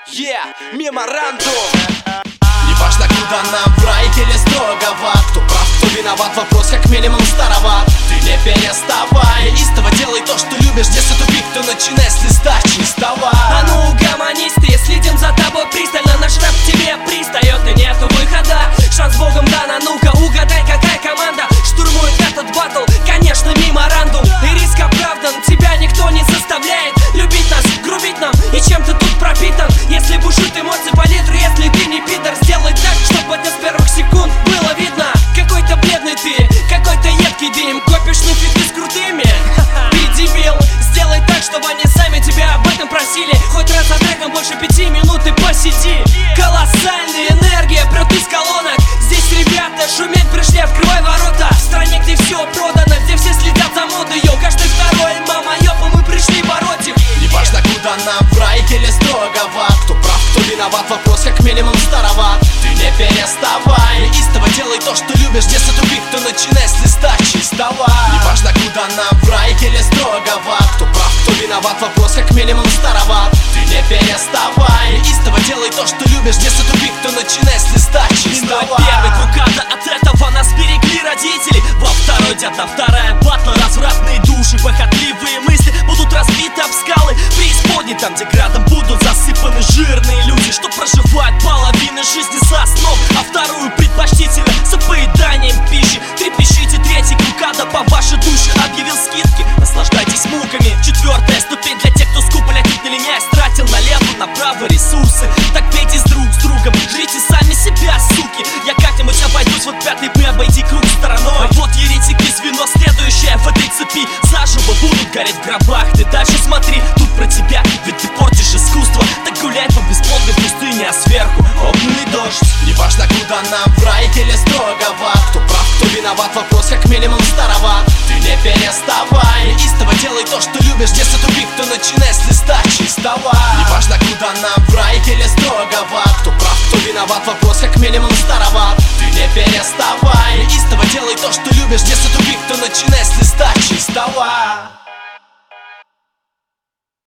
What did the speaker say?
Меморандум. Неважно, куда нам, в рай или строго в ад. Кто прав, кто виноват, вопрос как минимум староват. Ты не переставай, истово делай то, что любишь. Если тупик, то начинай с листа чистого. А ну угомонись ты, следим за тобой пристально. Наш рэп к тебе пристает и нету выхода. Шанс Богом дан, а ну-ка угадай, какая команда штурмует этот батл. Конечно, Меморандум. И риск оправдан, тебя никто не заставляет любить нас, грубить нам, и чем ты тут пропитан. Если бушуют эмоции по литру, если ты не пидор, сделай так, чтобы это с первых секунд было видно. Какой-то бледный ты, какой-то едкий дым, копишь на фиты с крутыми. Ты дебил, сделай так, чтобы они сами тебя об этом просили. Хоть раз за треком больше 5 минут и посиди. Колоссальная энергия прет из колонок. Здесь ребята шуметь пришли, открывай ворота. В стране, где все продано, где все следят за модой. Йо, каждый второй, мама, ёпа, мы пришли бороть их. Неважно, куда нам, в рай или строго в ад. Кто прав, кто виноват, вопрос как минимум староват. Ты не переставай, истово делай то, что любишь. Если тупик, то начинай с листа чистого. Неважно, куда нам, в рай или строго в ад. Кто прав, кто виноват, вопрос как минимум староват. Ты не переставай, истово делай то, что любишь. Если тупик, то начинай с листа чистого. Первый крукада, от этого нас берегли родители. Во второй дята, вторая батла. Развратные души, похотливые мысли будут разбиты об скалы преисподней, там, где градом будут засыпаны жирные люди, что проживают половину жизни со сном, а вторую предпочтительно за поеданием пищи. Трепещите, третий крукада по вашей душе объявил скидки. Наслаждайтесь муками. Четвертая ступень для тех, кто скупо летит, не ленясь, тратил налево, направо ресурсы. Так пейтесь друг с другом, жрите сами себя, суки. Я как-нибудь обойдусь, вот пятый Б, обойди круг стороной. А вот еретики, звено следующее в этой цепи. Заживо будут гореть в гробах. Ты дальше смотри, тут про тебя, ведь ты портишь искусство. Так гуляй по бесплодной пустыне, а сверху огненный дождь. Неважно, куда нам, в рай или строго в ад. Кто прав, кто виноват, вопрос как минимум староват. Ты не переставай, истово делай то, что любишь. Если тупик, то начинай с листа чистого. Неважно, куда нам, в рай или строго в ад. Кто прав, кто виноват, вопрос как минимум староват. Ты не переставай, истово делай то, что любишь. Если тупик, то начинай с листа чистого.